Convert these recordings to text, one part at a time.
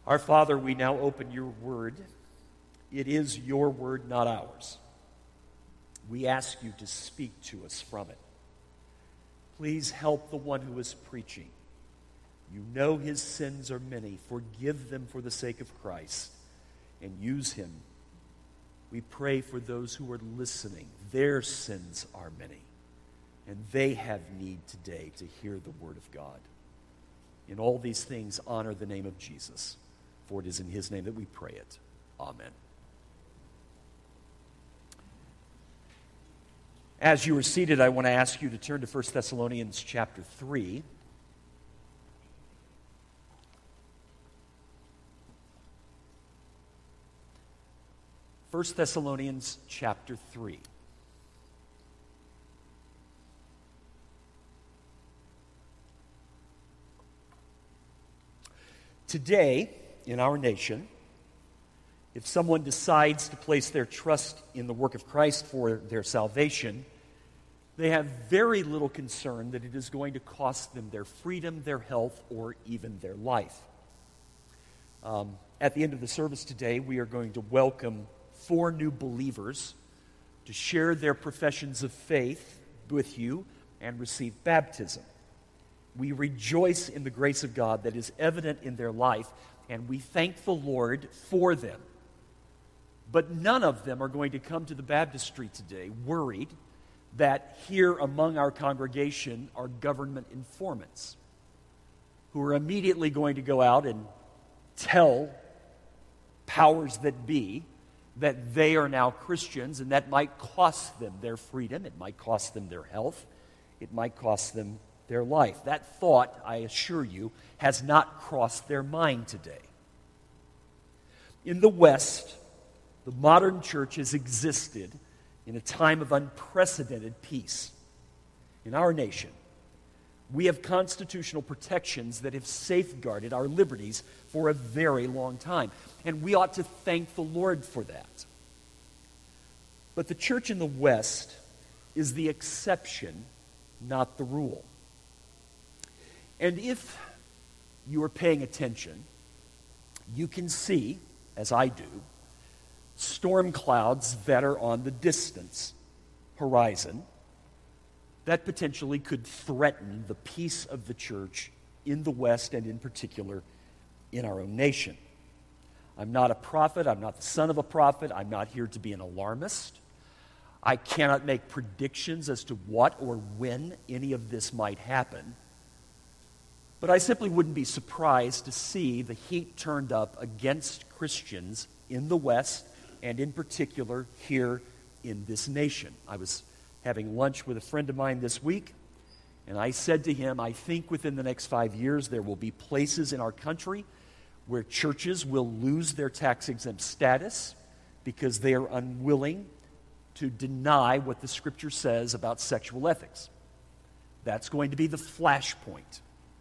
Our Father, we now open your word. It is your word, not ours. We ask you to speak to us from it. Please help the one who is preaching. You know his sins are many. Forgive them for the sake of Christ and use him. We pray for those who are listening. Their sins are many, and they have need today to hear the word of God. In all these things, honor the name of Jesus, for it is in his name that we pray it. Amen. As you are seated, I want to ask you to turn to 1 Thessalonians chapter 3. First Thessalonians chapter 3. Today, in our nation, if someone decides to place their trust in the work of Christ for their salvation, they have very little concern that it is going to cost them their freedom, their health, or even their life. At the end of the service today, we are going to welcome 4 new believers to share their professions of faith with you and receive baptism. We rejoice in the grace of God that is evident in their life, and we thank the Lord for them. But none of them are going to come to the baptistry today worried that here among our congregation are government informants who are immediately going to go out and tell powers that be that they are now Christians, and that might cost them their freedom, it might cost them their health, it might cost them their life. That thought, I assure you, has not crossed their mind today. In the West, the modern church has existed in a time of unprecedented peace. In our nation, we have constitutional protections that have safeguarded our liberties for a very long time, and we ought to thank the Lord for that. But the church in the West is the exception, not the rule. And if you are paying attention, you can see, as I do, storm clouds that are on the distant horizon that potentially could threaten the peace of the church in the West and in particular in our own nation. I'm not a prophet. I'm not the son of a prophet. I'm not here to be an alarmist. I cannot make predictions as to what or when any of this might happen. But I simply wouldn't be surprised to see the heat turned up against Christians in the West and in particular here in this nation. I was having lunch with a friend of mine this week, and I said to him, I think within the next 5 years there will be places in our country where churches will lose their tax-exempt status because they are unwilling to deny what the Scripture says about sexual ethics. That's going to be the flashpoint.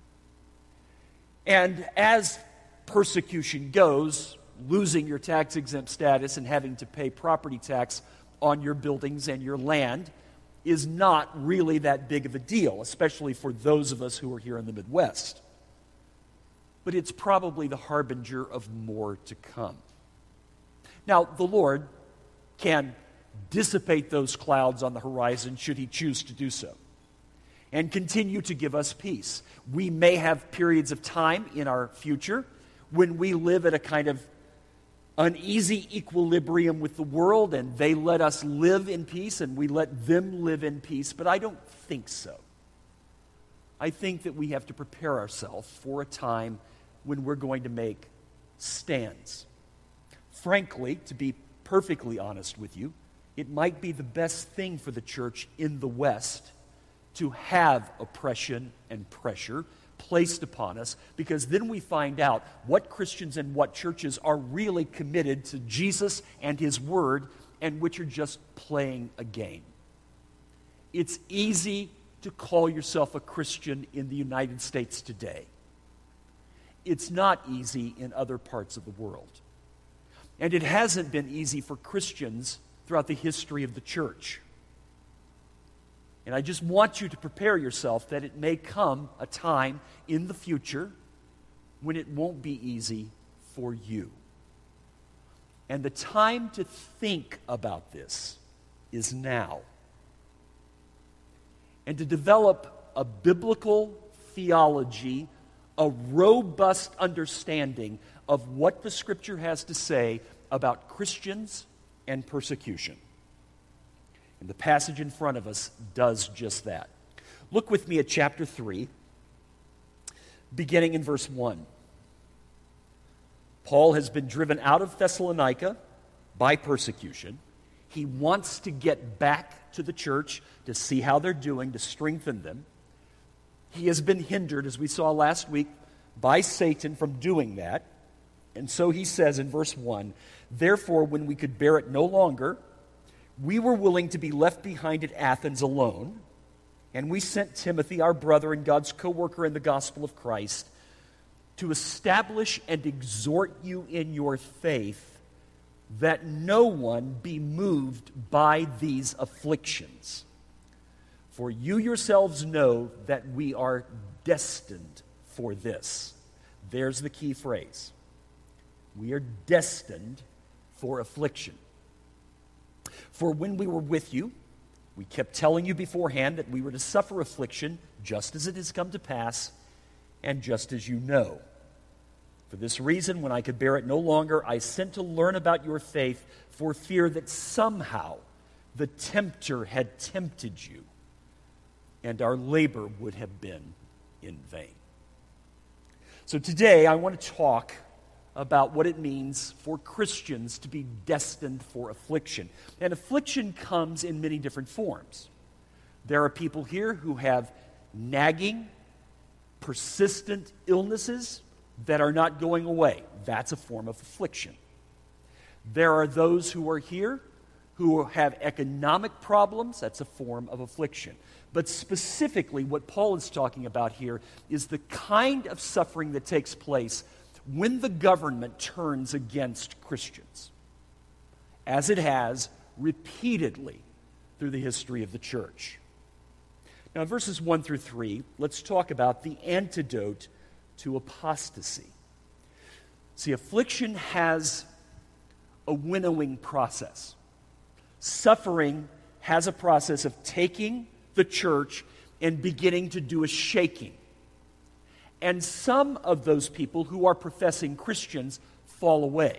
And as persecution goes, losing your tax-exempt status and having to pay property tax on your buildings and your land is not really that big of a deal, especially for those of us who are here in the Midwest. But it's probably the harbinger of more to come. Now, the Lord can dissipate those clouds on the horizon should he choose to do so, and continue to give us peace. We may have periods of time in our future when we live at a kind of uneasy equilibrium with the world, and they let us live in peace and we let them live in peace, but I don't think so. I think that we have to prepare ourselves for a time when we're going to make stands. Frankly, to be perfectly honest with you, it might be the best thing for the church in the West to have oppression and pressure placed upon us, because then we find out what Christians and what churches are really committed to Jesus and his word and which are just playing a game. It's easy to call yourself a Christian in the United States today. It's not easy in other parts of the world. And it hasn't been easy for Christians throughout the history of the church. And I just want you to prepare yourself that it may come a time in the future when it won't be easy for you. And the time to think about this is now. And to develop a biblical theology, a robust understanding of what the Scripture has to say about Christians and persecution. And the passage in front of us does just that. Look with me at chapter 3, beginning in verse 1. Paul has been driven out of Thessalonica by persecution. He wants to get back to the church to see how they're doing, to strengthen them. He has been hindered, as we saw last week, by Satan from doing that. And so he says in verse 1, "Therefore, when we could bear it no longer, we were willing to be left behind at Athens alone, and we sent Timothy, our brother and God's co-worker in the gospel of Christ, to establish and exhort you in your faith, that no one be moved by these afflictions. For you yourselves know that we are destined for this." There's the key phrase. We are destined for affliction. "For when we were with you, we kept telling you beforehand that we were to suffer affliction, just as it has come to pass, and just as you know. For this reason, when I could bear it no longer, I sent to learn about your faith, for fear that somehow the tempter had tempted you, and our labor would have been in vain." So today I want to talk about what it means for Christians to be destined for affliction. And affliction comes in many different forms. There are people here who have nagging, persistent illnesses that are not going away. That's a form of affliction. There are those who are here who have economic problems. That's a form of affliction. But specifically, what Paul is talking about here is the kind of suffering that takes place when the government turns against Christians, as it has repeatedly through the history of the church. Now, in verses 1 through 3, let's talk about the antidote to apostasy. See, affliction has a winnowing process. Suffering has a process of taking the church and beginning to do a shaking. And some of those people who are professing Christians fall away.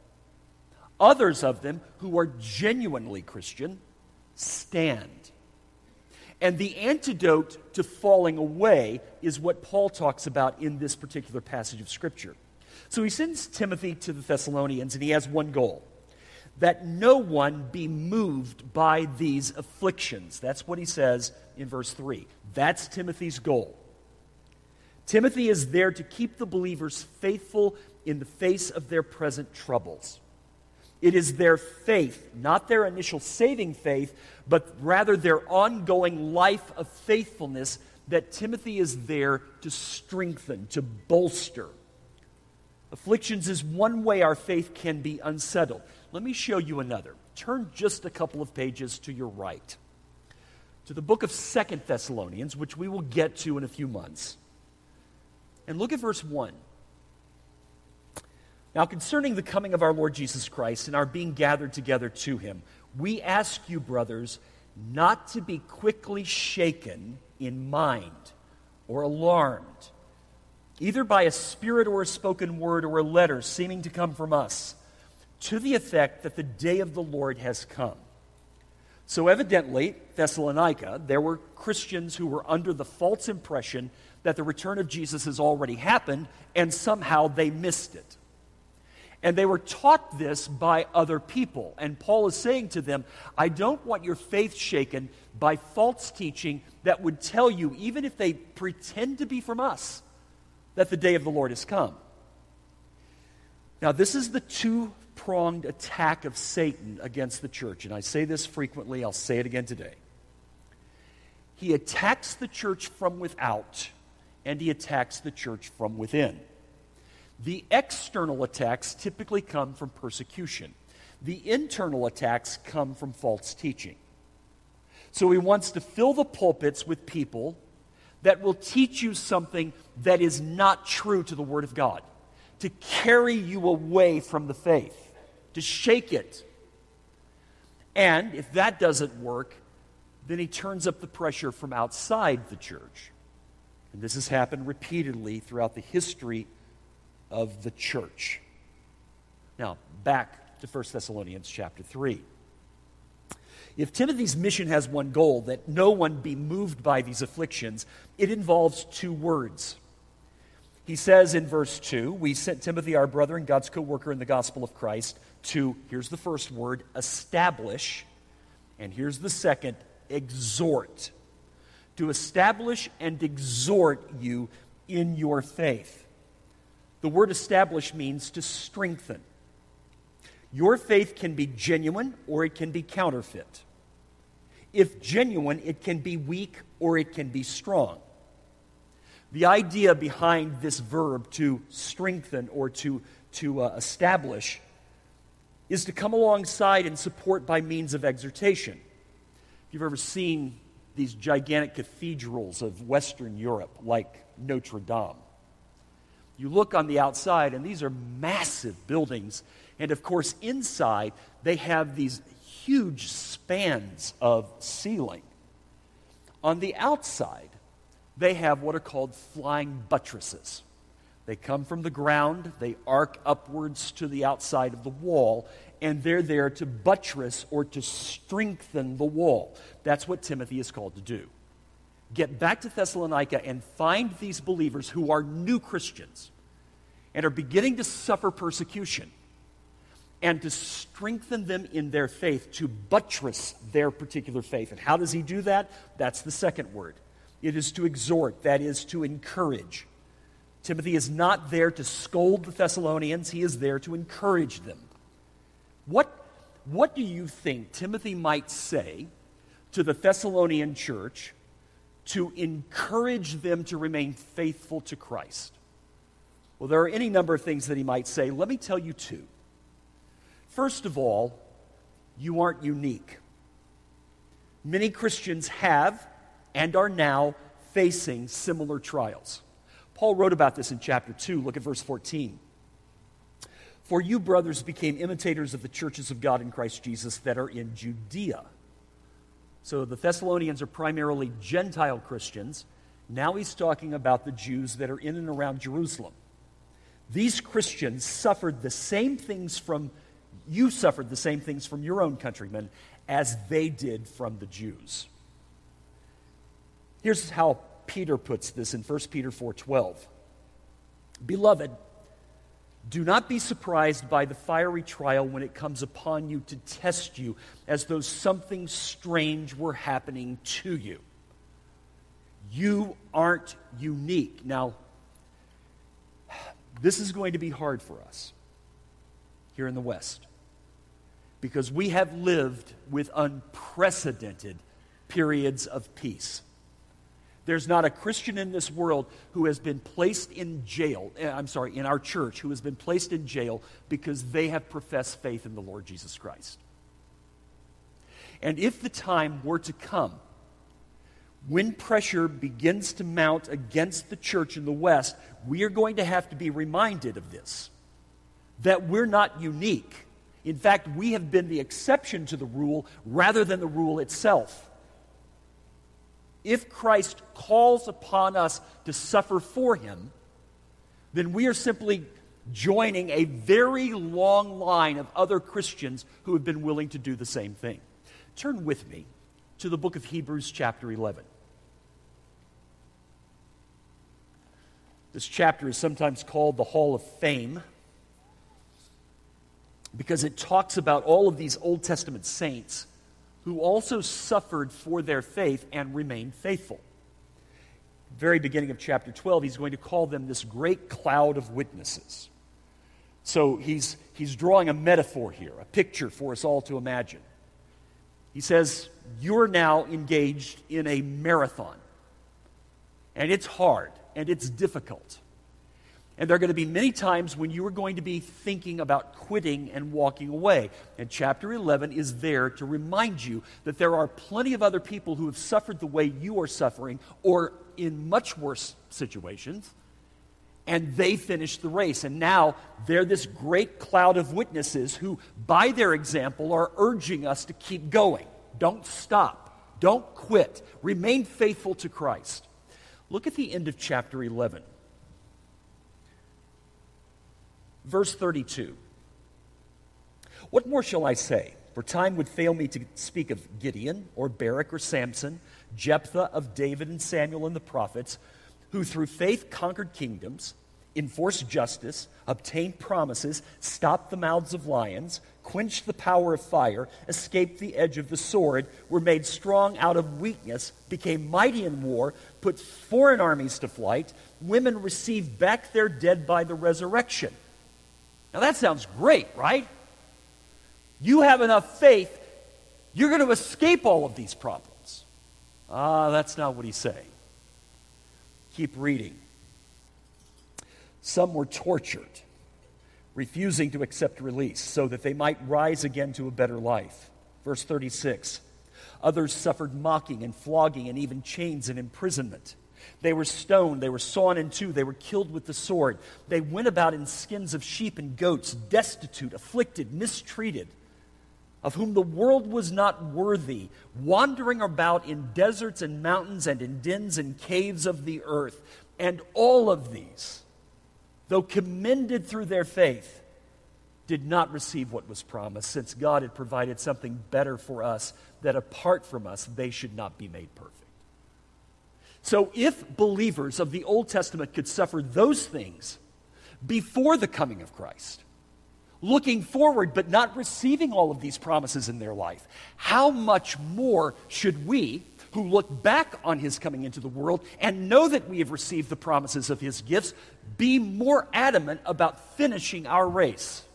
Others of them who are genuinely Christian stand. And the antidote to falling away is what Paul talks about in this particular passage of Scripture. So he sends Timothy to the Thessalonians, and he has one goal: that no one be moved by these afflictions. That's what he says in verse 3. That's Timothy's goal. Timothy is there to keep the believers faithful in the face of their present troubles. It is their faith, not their initial saving faith, but rather their ongoing life of faithfulness that Timothy is there to strengthen, to bolster. Afflictions is one way our faith can be unsettled. Let me show you another. Turn just a couple of pages to your right, to the book of 2 Thessalonians, which we will get to in a few months. And look at verse 1. "Now concerning the coming of our Lord Jesus Christ and our being gathered together to him, we ask you, brothers, not to be quickly shaken in mind or alarmed, either by a spirit or a spoken word or a letter seeming to come from us, to the effect that the day of the Lord has come." So evidently, Thessalonica, there were Christians who were under the false impression that the return of Jesus has already happened, and somehow they missed it. And they were taught this by other people. And Paul is saying to them, I don't want your faith shaken by false teaching that would tell you, even if they pretend to be from us, that the day of the Lord has come. Now, this is the two-pronged attack of Satan against the church. And I say this frequently, I'll say it again today. He attacks the church from without, and he attacks the church from within. The external attacks typically come from persecution. The internal attacks come from false teaching. So he wants to fill the pulpits with people that will teach you something that is not true to the Word of God, to carry you away from the faith, to shake it. And if that doesn't work, then he turns up the pressure from outside the church. And this has happened repeatedly throughout the history of the church. Now, back to 1 Thessalonians chapter 3. If Timothy's mission has one goal, that no one be moved by these afflictions, it involves two words. He says in verse 2, we sent Timothy, our brother and God's co-worker in the gospel of Christ, to, here's the first word, establish, and here's the second, exhort. To establish and exhort you in your faith. The word establish means to strengthen. Your faith can be genuine or it can be counterfeit. If genuine, it can be weak or it can be strong. The idea behind this verb to strengthen or to establish is to come alongside and support by means of exhortation. If you've ever seen these gigantic cathedrals of Western Europe, like Notre Dame, you look on the outside, and these are massive buildings. And of course, inside, they have these huge spans of ceiling. On the outside, they have what are called flying buttresses. They come from the ground, they arc upwards to the outside of the wall, and they're there to buttress or to strengthen the wall. That's what Timothy is called to do. Get back to Thessalonica and find these believers who are new Christians and are beginning to suffer persecution, and to strengthen them in their faith, to buttress their particular faith. And how does he do that? That's the second word. It is to exhort, that is to encourage. Timothy is not there to scold the Thessalonians, he is there to encourage them. What do you think Timothy might say to the Thessalonian church to encourage them to remain faithful to Christ? Well, there are any number of things that he might say. Let me tell you two. First of all, you aren't unique. Many Christians have and are now facing similar trials. Paul wrote about this in chapter 2. Look at verse 14. For you, brothers, became imitators of the churches of God in Christ Jesus that are in Judea. So the Thessalonians are primarily Gentile Christians. Now he's talking about the Jews that are in and around Jerusalem. These Christians suffered the same things from your own countrymen as they did from the Jews. Here's how Peter puts this in 1 Peter 4:12. Beloved, do not be surprised by the fiery trial when it comes upon you to test you, as though something strange were happening to you. You aren't unique. Now, this is going to be hard for us here in the West, because we have lived with unprecedented periods of peace. There's not a Christian in this world who has been placed in jail, in our church, who has been placed in jail because they have professed faith in the Lord Jesus Christ. And if the time were to come when pressure begins to mount against the church in the West, we are going to have to be reminded of this, that we're not unique. In fact, we have been the exception to the rule rather than the rule itself. If Christ calls upon us to suffer for him, then we are simply joining a very long line of other Christians who have been willing to do the same thing. Turn with me to the book of Hebrews chapter 11. This chapter is sometimes called the Hall of Fame because it talks about all of these Old Testament saints who also suffered for their faith and remained faithful. Very beginning of chapter 12, he's going to call them this great cloud of witnesses. So he's drawing a metaphor here, a picture for us all to imagine. He says, you're now engaged in a marathon. And it's hard, and it's difficult. And there are going to be many times when you are going to be thinking about quitting and walking away. And chapter 11 is there to remind you that there are plenty of other people who have suffered the way you are suffering, or in much worse situations, And they finished the race. And now they're this great cloud of witnesses who, by their example, are urging us to keep going. Don't stop. Don't quit. Remain faithful to Christ. Look at the end of chapter 11. Verse 32. What more shall I say? For time would fail me to speak of Gideon or Barak or Samson, Jephthah, of David and Samuel and the prophets, who through faith conquered kingdoms, enforced justice, obtained promises, stopped the mouths of lions, quenched the power of fire, escaped the edge of the sword, were made strong out of weakness, became mighty in war, put foreign armies to flight, women received back their dead by the resurrection. Now that sounds great, right? You have enough faith, you're going to escape all of these problems. That's not what he's saying. Keep reading. Some were tortured, refusing to accept release so that they might rise again to a better life. Verse 36. Others suffered mocking and flogging and even chains and imprisonment. They were stoned, they were sawn in two, they were killed with the sword. They went about in skins of sheep and goats, destitute, afflicted, mistreated, of whom the world was not worthy, wandering about in deserts and mountains and in dens and caves of the earth. And all of these, though commended through their faith, did not receive what was promised, since God had provided something better for us, that apart from us they should not be made perfect. So if believers of the Old Testament could suffer those things before the coming of Christ, looking forward but not receiving all of these promises in their life, how much more should we, who look back on his coming into the world and know that we have received the promises of his gifts, be more adamant about finishing our race?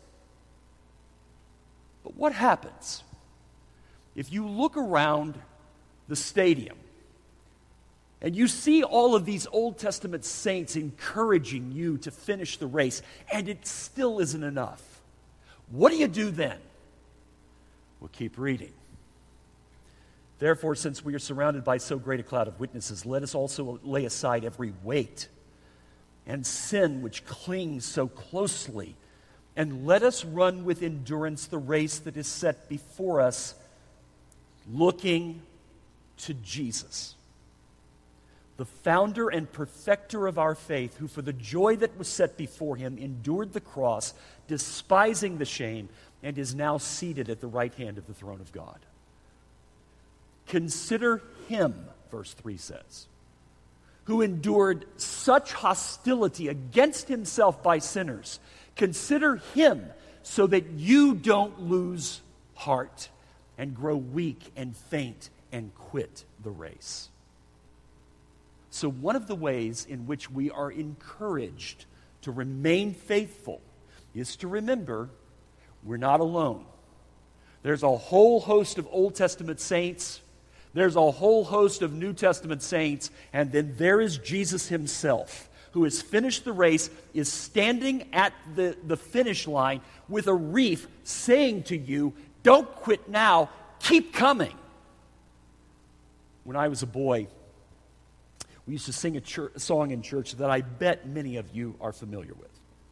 But what happens if you look around the stadium and you see all of these Old Testament saints encouraging you to finish the race, and it still isn't enough? What do you do then? We'll keep reading. Therefore, since we are surrounded by so great a cloud of witnesses, let us also lay aside every weight and sin which clings so closely, and let us run with endurance the race that is set before us, looking to Jesus, the founder and perfecter of our faith, who for the joy that was set before him endured the cross, despising the shame, and is now seated at the right hand of the throne of God. Consider him, verse 3 says, who endured such hostility against himself by sinners. Consider him so that you don't lose heart and grow weak and faint and quit the race. So one of the ways in which we are encouraged to remain faithful is to remember we're not alone. There's a whole host of Old Testament saints. There's a whole host of New Testament saints. And then there is Jesus himself, who has finished the race, is standing at the finish line with a wreath saying to you, don't quit now, keep coming. When I was a boy, we used to sing a song in church that I bet many of you are familiar with.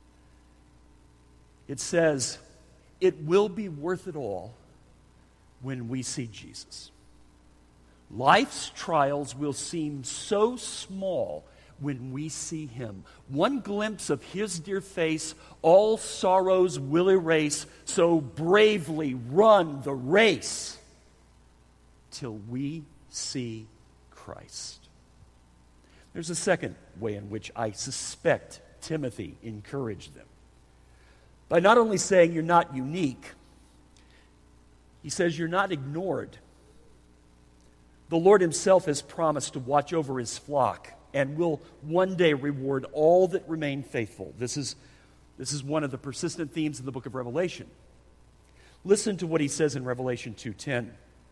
It says, it will be worth it all when we see Jesus. Life's trials will seem so small when we see him. One glimpse of his dear face, all sorrows will erase, so bravely run the race till we see Christ. There's a second way in which I suspect Timothy encouraged them. By not only saying you're not unique, he says you're not ignored. The Lord himself has promised to watch over his flock and will one day reward all that remain faithful. This is one of the persistent themes of the book of Revelation. Listen to what he says in Revelation 2:10.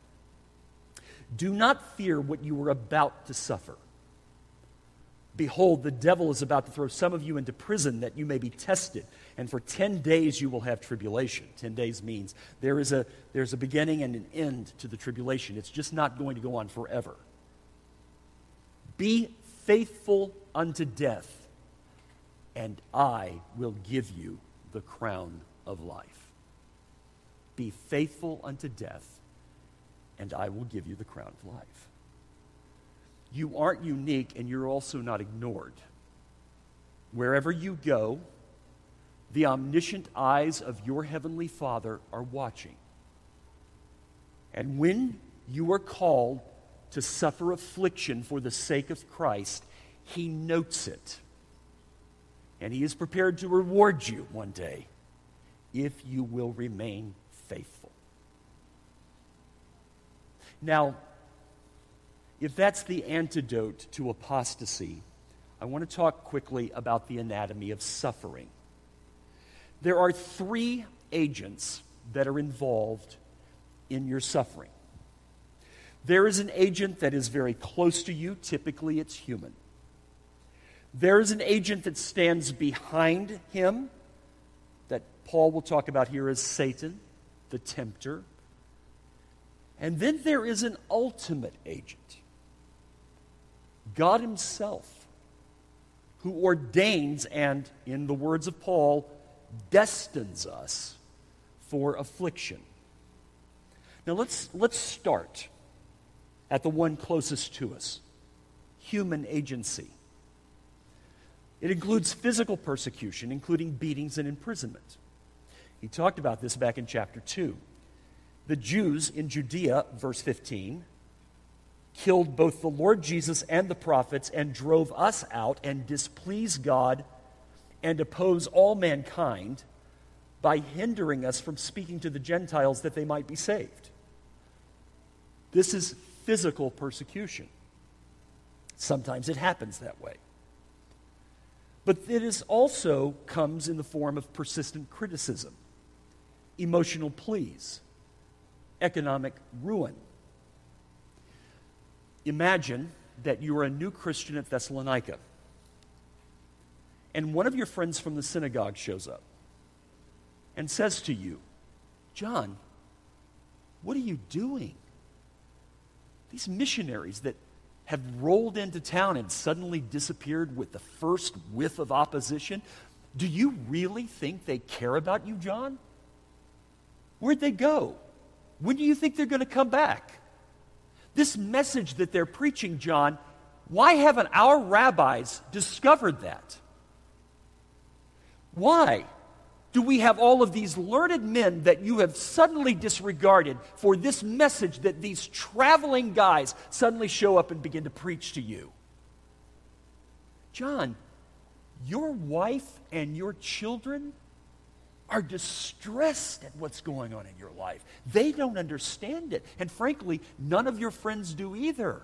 Do not fear what you are about to suffer. Behold, the devil is about to throw some of you into prison that you may be tested. And for 10 days you will have tribulation. 10 days means there's a beginning and an end to the tribulation. It's just not going to go on forever. Be faithful unto death, and I will give you the crown of life. Be faithful unto death, and I will give you the crown of life. You aren't unique, and you're also not ignored. Wherever you go, the omniscient eyes of your heavenly Father are watching. And when you are called to suffer affliction for the sake of Christ, He notes it. And He is prepared to reward you one day if you will remain faithful. Now, if that's the antidote to apostasy, I want to talk quickly about the anatomy of suffering. There are 3 agents that are involved in your suffering. There is an agent that is very close to you. Typically, it's human. There is an agent that stands behind him that Paul will talk about here as Satan, the tempter. And then there is an ultimate agent, God Himself, who ordains and, in the words of Paul, destines us for affliction. Now let's start at the one closest to us, human agency. It includes physical persecution, including beatings and imprisonment. He talked about this back in chapter 2. The Jews in Judea, verse 15, killed both the Lord Jesus and the prophets and drove us out and displeased God and oppose all mankind by hindering us from speaking to the Gentiles that they might be saved. This is physical persecution. Sometimes it happens that way. But it is also comes in the form of persistent criticism, emotional pleas, economic ruin. Imagine that you are a new Christian at Thessalonica, and one of your friends from the synagogue shows up and says to you, "John, what are you doing? These missionaries that have rolled into town and suddenly disappeared with the first whiff of opposition, do you really think they care about you, John? Where'd they go? When do you think they're going to come back? This message that they're preaching, John, why haven't our rabbis discovered that? Why do we have all of these learned men that you have suddenly disregarded for this message that these traveling guys suddenly show up and begin to preach to you? John, your wife and your children are distressed at what's going on in your life. They don't understand it. And frankly, none of your friends do either.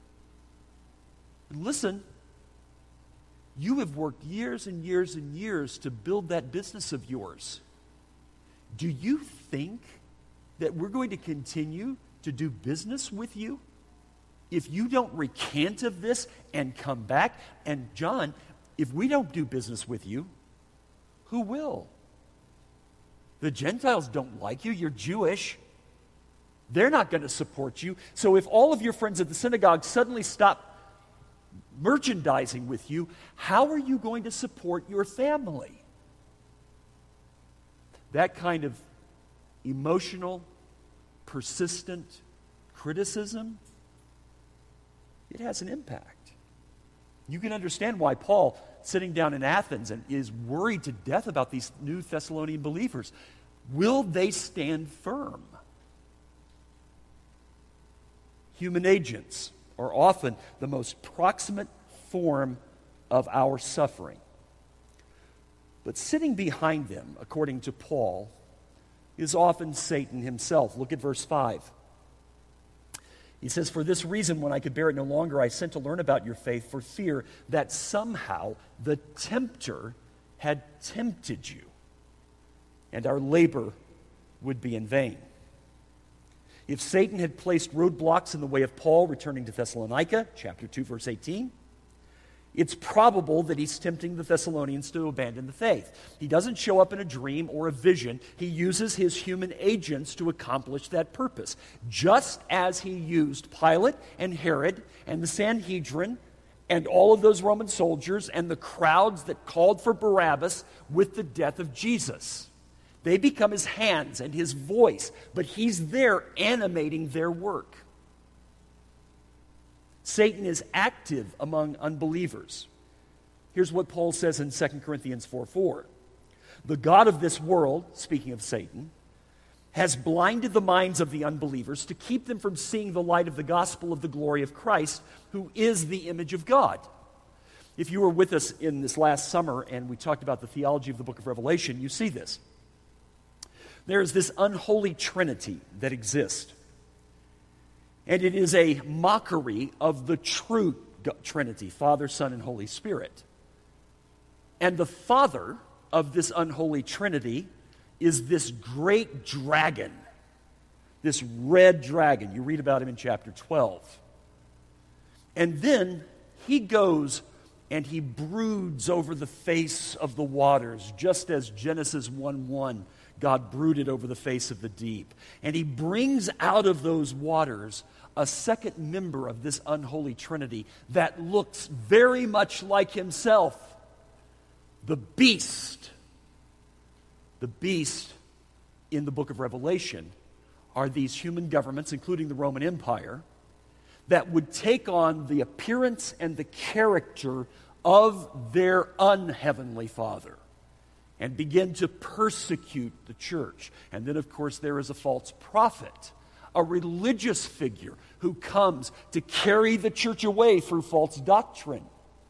And listen, you have worked years and years and years to build that business of yours. Do you think that we're going to continue to do business with you if you don't recant of this and come back? And John, if we don't do business with you, who will? The Gentiles don't like you. You're Jewish. They're not going to support you. So if all of your friends at the synagogue suddenly stop merchandising with you, how are you going to support your family? That kind of emotional, persistent criticism, it has an impact. You can understand why Paul, sitting down in Athens, and is worried to death about these new Thessalonian believers. Will they stand firm? Human agents are often the most proximate form of our suffering. But sitting behind them, according to Paul, is often Satan himself. Look at verse 5. He says, "For this reason, when I could bear it no longer, I sent to learn about your faith for fear that somehow the tempter had tempted you, and our labor would be in vain." If Satan had placed roadblocks in the way of Paul returning to Thessalonica, chapter 2, verse 18, it's probable that he's tempting the Thessalonians to abandon the faith. He doesn't show up in a dream or a vision. He uses his human agents to accomplish that purpose, just as he used Pilate and Herod and the Sanhedrin and all of those Roman soldiers and the crowds that called for Barabbas with the death of Jesus. They become his hands and his voice, but he's there animating their work. Satan is active among unbelievers. Here's what Paul says in 2 Corinthians 4:4. The God of this world, speaking of Satan, has blinded the minds of the unbelievers to keep them from seeing the light of the gospel of the glory of Christ, who is the image of God. If you were with us in this last summer and we talked about the theology of the book of Revelation, you see this. There is this unholy trinity that exists. And it is a mockery of the true Trinity, Father, Son, and Holy Spirit. And the father of this unholy trinity is this great dragon, this red dragon. You read about him in chapter 12. And then he goes and he broods over the face of the waters, just as Genesis 1:1, God brooded over the face of the deep. And he brings out of those waters a second member of this unholy trinity that looks very much like himself, the beast. The beast in the book of Revelation are these human governments, including the Roman Empire, that would take on the appearance and the character of their unheavenly father and begin to persecute the church. And then, of course, there is a false prophet, a religious figure who comes to carry the church away through false doctrine.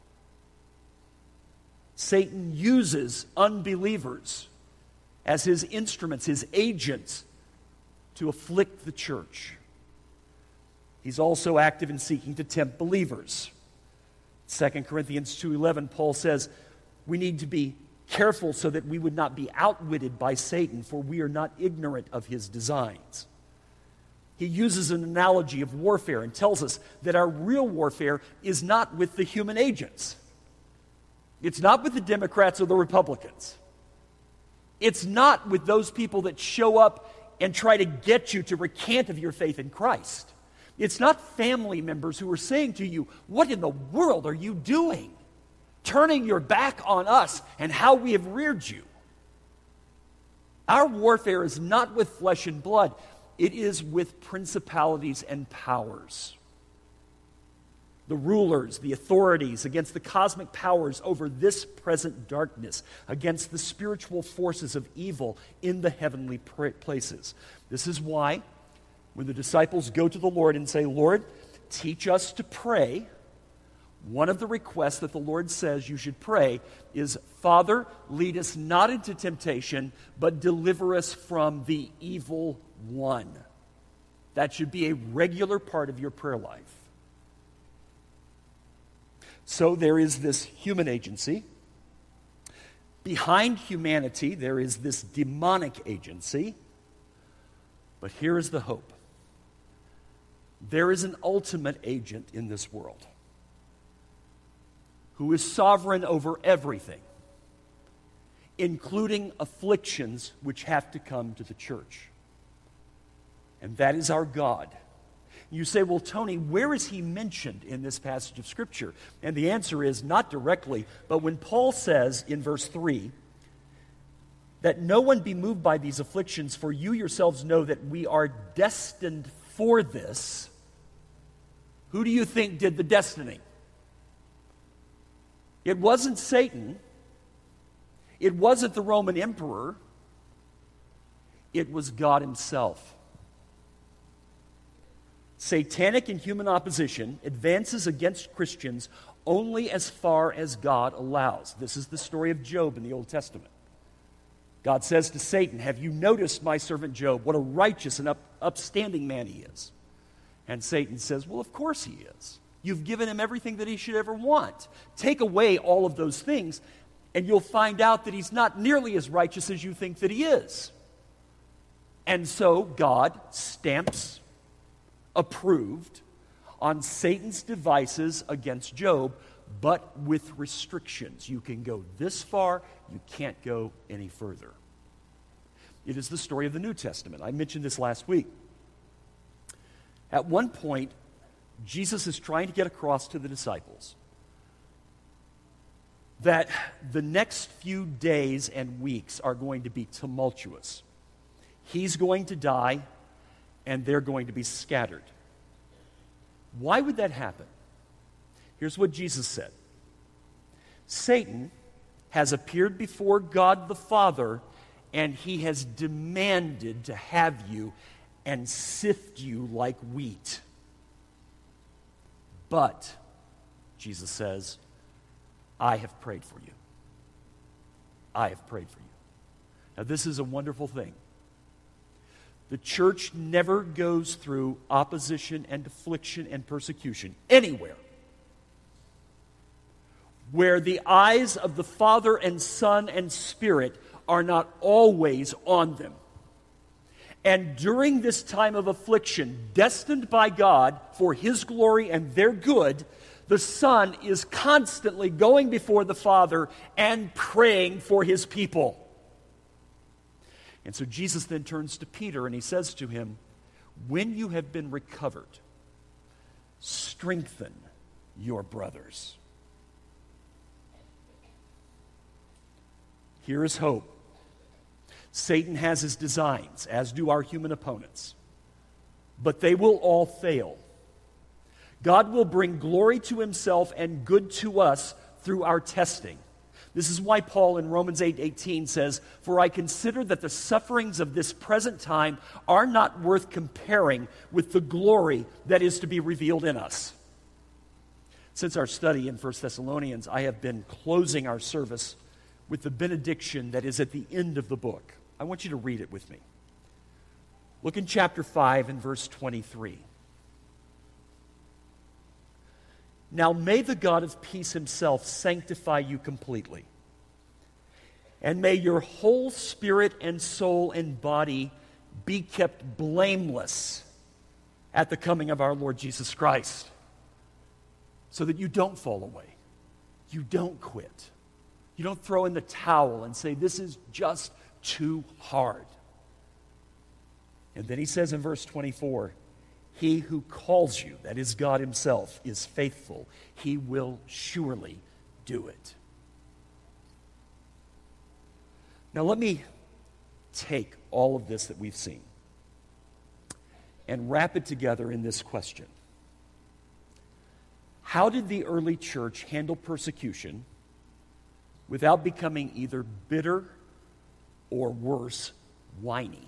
Satan uses unbelievers as his instruments, his agents, to afflict the church. He's also active in seeking to tempt believers. 2 Corinthians 2:11, Paul says, we need to be careful so that we would not be outwitted by Satan, for we are not ignorant of his designs. He uses an analogy of warfare and tells us that our real warfare is not with the human agents. It's not with the Democrats or the Republicans. It's not with those people that show up and try to get you to recant of your faith in Christ. It's not family members who are saying to you, what in the world are you doing? Turning your back on us and how we have reared you. Our warfare is not with flesh and blood. It is with principalities and powers. The rulers, the authorities, against the cosmic powers over this present darkness, against the spiritual forces of evil in the heavenly places. This is why, when the disciples go to the Lord and say, Lord, teach us to pray, one of the requests that the Lord says you should pray is, Father, lead us not into temptation, but deliver us from the evil one. That should be a regular part of your prayer life. So there is this human agency. Behind humanity, there is this demonic agency. But here is the hope. There is an ultimate agent in this world who is sovereign over everything, including afflictions which have to come to the church. And that is our God. You say, well, Tony, where is he mentioned in this passage of Scripture? And the answer is not directly, but when Paul says in verse 3, that no one be moved by these afflictions, for you yourselves know that we are destined for this. Who do you think did the destining? It wasn't Satan. It wasn't the Roman emperor. It was God himself. Satanic and human opposition advances against Christians only as far as God allows. This is the story of Job in the Old Testament. God says to Satan, have you noticed my servant Job? What a righteous and upstanding man he is. And Satan says, well, of course he is. You've given him everything that he should ever want. Take away all of those things, and you'll find out that he's not nearly as righteous as you think that he is. And so God stamps approved on Satan's devices against Job, but with restrictions. You can go this far, you can't go any further. It is the story of the New Testament. I mentioned this last week. At one point, Jesus is trying to get across to the disciples that the next few days and weeks are going to be tumultuous. He's going to die, and they're going to be scattered. Why would that happen? Here's what Jesus said. Satan has appeared before God the Father, and he has demanded to have you and sift you like wheat. But, Jesus says, I have prayed for you. I have prayed for you. Now, this is a wonderful thing. The church never goes through opposition and affliction and persecution anywhere where the eyes of the Father and Son and Spirit are not always on them. And during this time of affliction, destined by God for His glory and their good, the Son is constantly going before the Father and praying for His people. And so Jesus then turns to Peter and He says to him, when you have been recovered, strengthen your brothers. Here is hope. Satan has his designs, as do our human opponents. But they will all fail. God will bring glory to Himself and good to us through our testing. This is why Paul in Romans 8:18 says, "For I consider that the sufferings of this present time are not worth comparing with the glory that is to be revealed in us." Since our study in 1 Thessalonians, I have been closing our service with the benediction that is at the end of the book. I want you to read it with me. Look in chapter 5 and verse 23. Now may the God of peace Himself sanctify you completely, and may your whole spirit and soul and body be kept blameless at the coming of our Lord Jesus Christ, so that you don't fall away, you don't quit. You don't throw in the towel and say, this is just too hard. And then he says in verse 24, He who calls you, that is God Himself, is faithful. He will surely do it. Now let me take all of this that we've seen and wrap it together in this question. How did the early church handle persecution without becoming either bitter or worse, whiny?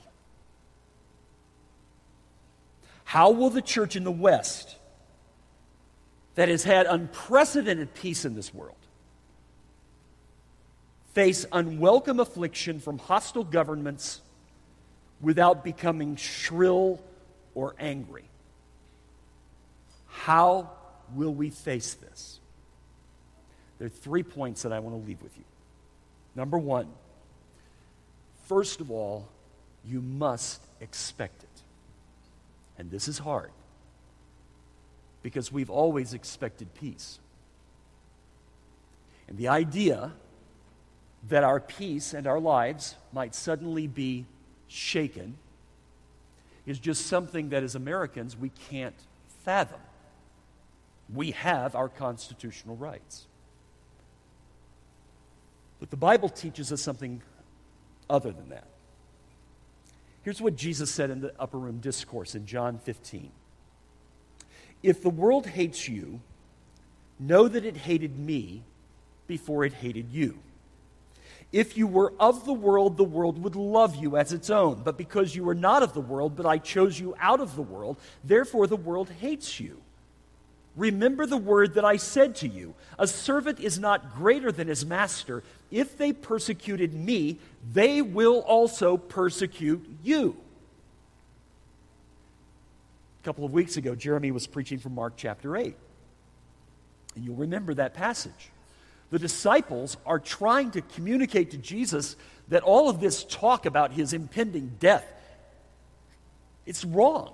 How will the church in the West, that has had unprecedented peace in this world, face unwelcome affliction from hostile governments without becoming shrill or angry? How will we face this? There are 3 points that I want to leave with you. Number one, first of all, you must expect it. And this is hard because we've always expected peace. And the idea that our peace and our lives might suddenly be shaken is just something that as Americans we can't fathom. We have our constitutional rights. But the Bible teaches us something other than that. Here's what Jesus said in the Upper Room Discourse in John 15. If the world hates you, know that it hated me before it hated you. If you were of the world would love you as its own. But because you are not of the world, but I chose you out of the world, therefore the world hates you. Remember the word that I said to you. A servant is not greater than his master. If they persecuted me, they will also persecute you. A couple of weeks ago, Jeremy was preaching from Mark chapter 8. And you'll remember that passage. The disciples are trying to communicate to Jesus that all of this talk about His impending death, it's wrong.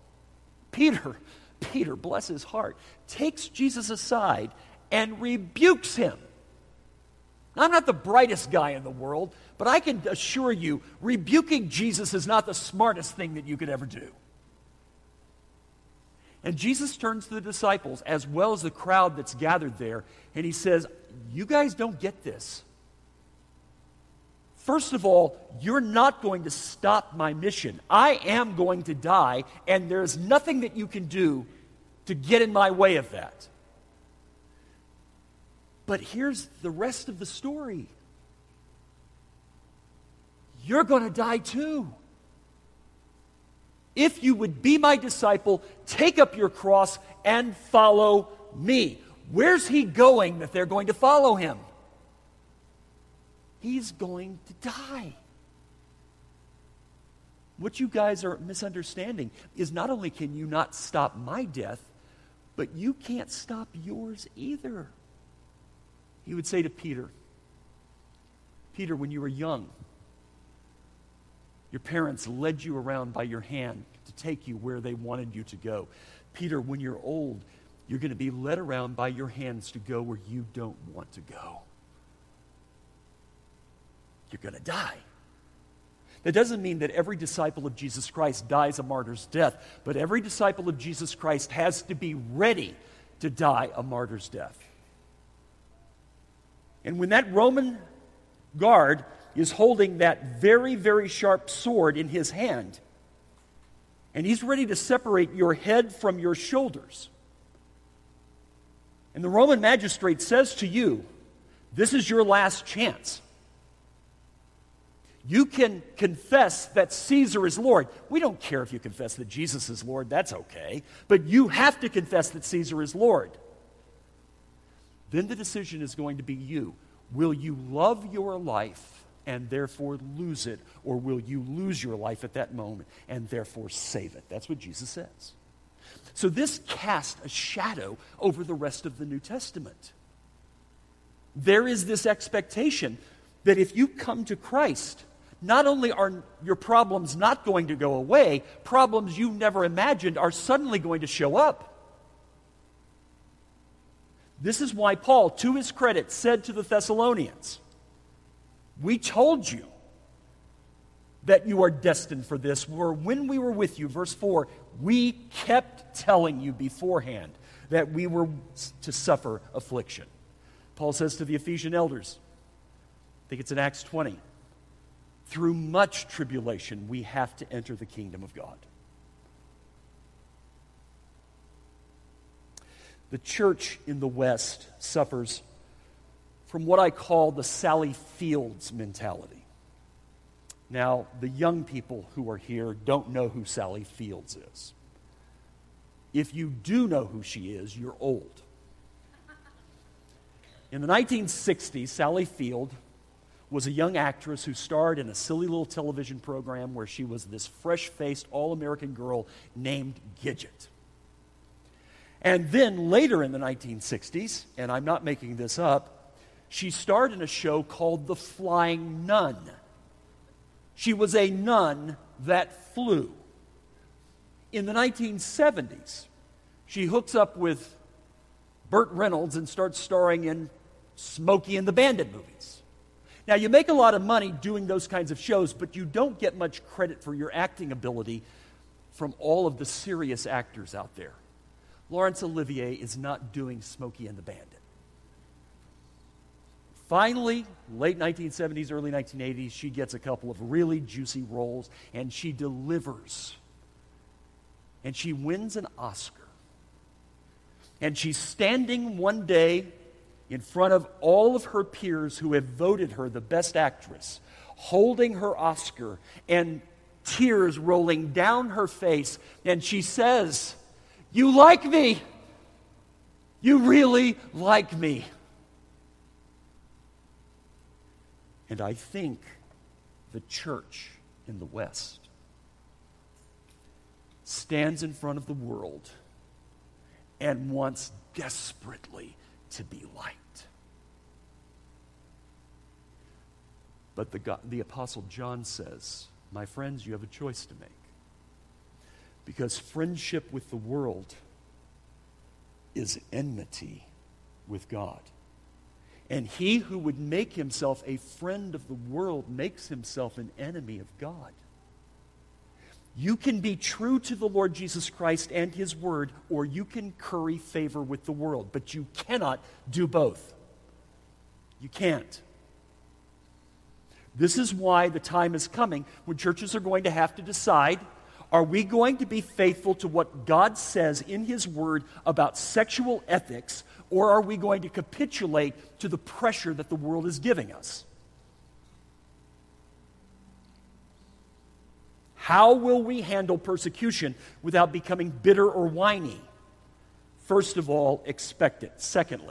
Peter, bless his heart, takes Jesus aside and rebukes him. I'm not the brightest guy in the world, but I can assure you, rebuking Jesus is not the smartest thing that you could ever do. And Jesus turns to the disciples as well as the crowd that's gathered there, and he says, you guys don't get this. First of all, you're not going to stop my mission. I am going to die, and there's nothing that you can do to get in my way of that. But here's the rest of the story. You're going to die too. If you would be my disciple, take up your cross and follow me. Where's he going that they're going to follow him? He's going to die. What you guys are misunderstanding is not only can you not stop my death, but you can't stop yours either. He would say to Peter, Peter, when you were young, your parents led you around by your hand to take you where they wanted you to go. Peter, when you're old, you're going to be led around by your hands to go where you don't want to go. You're going to die. That doesn't mean that every disciple of Jesus Christ dies a martyr's death, but every disciple of Jesus Christ has to be ready to die a martyr's death. And when that Roman guard is holding that very, very sharp sword in his hand, and he's ready to separate your head from your shoulders, and the Roman magistrate says to you, this is your last chance. You can confess that Caesar is Lord. We don't care if you confess that Jesus is Lord, that's okay. But you have to confess that Caesar is Lord. Then the decision is going to be you. Will you love your life and therefore lose it, or will you lose your life at that moment and therefore save it? That's what Jesus says. So this casts a shadow over the rest of the New Testament. There is this expectation that if you come to Christ, not only are your problems not going to go away, problems you never imagined are suddenly going to show up. This is why Paul, to his credit, said to the Thessalonians, we told you that you are destined for this, for when we were with you, verse 4, we kept telling you beforehand that we were to suffer affliction. Paul says to the Ephesian elders, I think it's in Acts 20, through much tribulation we have to enter the kingdom of God. The church in the West suffers from what I call the Sally Fields mentality. Now, the young people who are here don't know who Sally Fields is. If you do know who she is, you're old. In the 1960s, Sally Field was a young actress who starred in a silly little television program where she was this fresh-faced, all-American girl named Gidget. And then later in the 1960s, and I'm not making this up, she starred in a show called The Flying Nun. She was a nun that flew. In the 1970s, she hooks up with Burt Reynolds and starts starring in Smokey and the Bandit movies. Now, you make a lot of money doing those kinds of shows, but you don't get much credit for your acting ability from all of the serious actors out there. Laurence Olivier is not doing Smokey and the Bandit. Finally, late 1970s, early 1980s, she gets a couple of really juicy roles, and she delivers. And she wins an Oscar. And she's standing one day in front of all of her peers who have voted her the best actress, holding her Oscar and tears rolling down her face, and she says, "You like me. You really like me." And I think the church in the West stands in front of the world and wants desperately to be liked. But the Apostle John says, my friends, you have a choice to make. Because friendship with the world is enmity with God. And he who would make himself a friend of the world makes himself an enemy of God. You can be true to the Lord Jesus Christ and His Word, or you can curry favor with the world, but you cannot do both. You can't. This is why the time is coming when churches are going to have to decide, are we going to be faithful to what God says in His Word about sexual ethics, or are we going to capitulate to the pressure that the world is giving us? How will we handle persecution without becoming bitter or whiny? First of all, expect it. Secondly,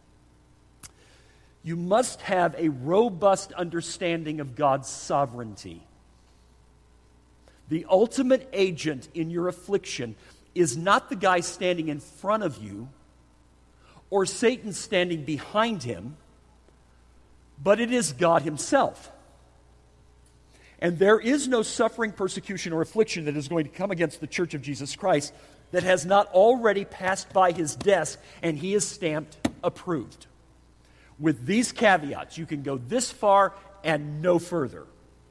you must have a robust understanding of God's sovereignty. The ultimate agent in your affliction is not the guy standing in front of you or Satan standing behind him, but it is God Himself. And there is no suffering, persecution, or affliction that is going to come against the Church of Jesus Christ that has not already passed by His desk and He is stamped approved. With these caveats, you can go this far and no further.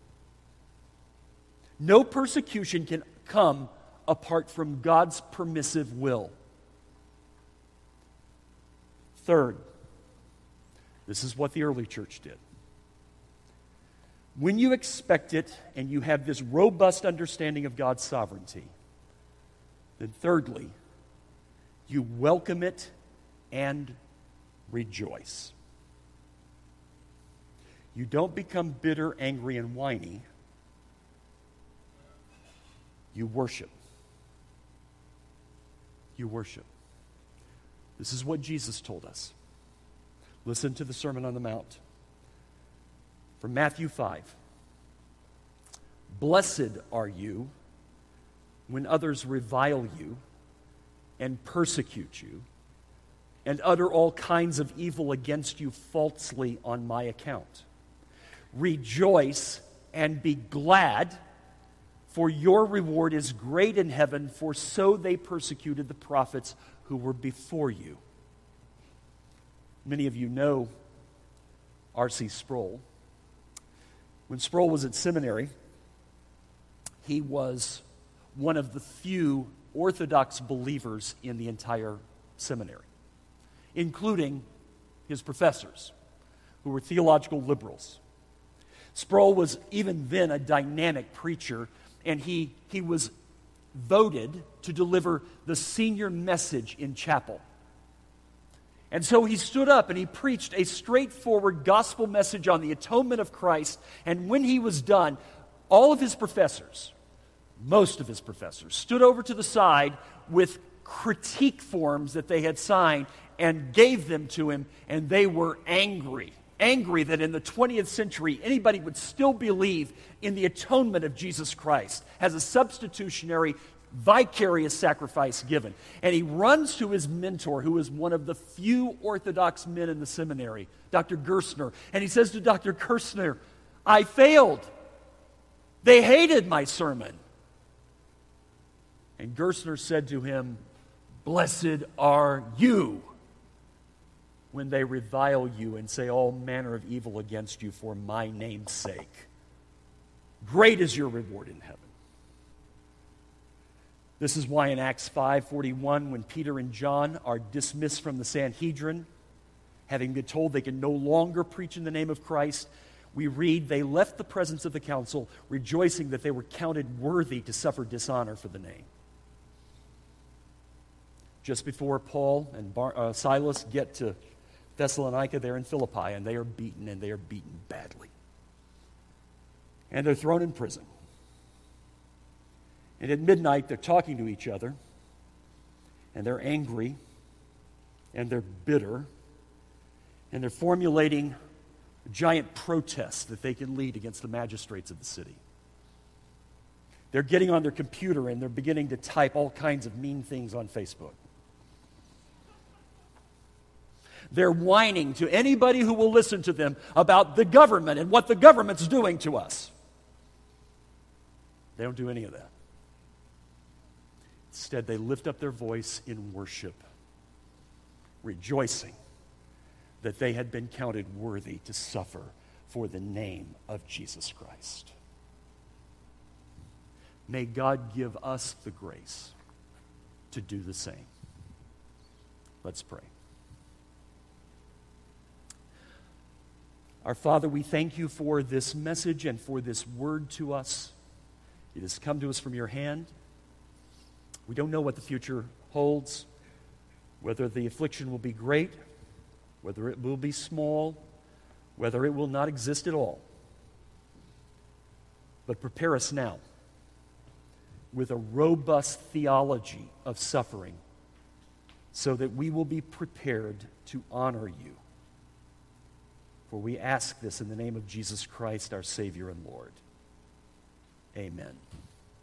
No persecution can come apart from God's permissive will. Third, this is what the early church did. When you expect it and you have this robust understanding of God's sovereignty, then thirdly, you welcome it and rejoice. You don't become bitter, angry, and whiny. You worship. You worship. This is what Jesus told us. Listen to the Sermon on the Mount. From Matthew 5. Blessed are you when others revile you and persecute you and utter all kinds of evil against you falsely on my account. Rejoice and be glad, for your reward is great in heaven, for so they persecuted the prophets who were before you. Many of you know R.C. Sproul. When Sproul was at seminary, he was one of the few Orthodox believers in the entire seminary, including his professors, who were theological liberals. Sproul was even then a dynamic preacher, and he was voted to deliver the senior message in chapel. And so he stood up and he preached a straightforward gospel message on the atonement of Christ. And when he was done, all of his professors, most of his professors, stood over to the side with critique forms that they had signed and gave them to him, and they were angry. Angry that in the 20th century anybody would still believe in the atonement of Jesus Christ as a substitutionary vicarious sacrifice given. And he runs to his mentor, who is one of the few Orthodox men in the seminary, Dr. Gerstner, and he says to Dr. Gerstner, I failed. They hated my sermon. And Gerstner said to him, blessed are you when they revile you and say all manner of evil against you for my name's sake. Great is your reward in heaven. This is why in Acts 5:41, when Peter and John are dismissed from the Sanhedrin, having been told they can no longer preach in the name of Christ, we read, they left the presence of the council, rejoicing that they were counted worthy to suffer dishonor for the name. Just before Paul and Silas get to Thessalonica, they're in Philippi, and they are beaten badly. And they're thrown in prison. And at midnight, they're talking to each other, and they're angry, and they're bitter, and they're formulating a giant protest that they can lead against the magistrates of the city. They're getting on their computer, and they're beginning to type all kinds of mean things on Facebook. They're whining to anybody who will listen to them about the government and what the government's doing to us. They don't do any of that. Instead, they lift up their voice in worship, rejoicing that they had been counted worthy to suffer for the name of Jesus Christ. May God give us the grace to do the same. Let's pray. Our Father, we thank you for this message and for this word to us. It has come to us from your hand. We don't know what the future holds, whether the affliction will be great, whether it will be small, whether it will not exist at all. But prepare us now with a robust theology of suffering so that we will be prepared to honor you. For we ask this in the name of Jesus Christ, our Savior and Lord. Amen.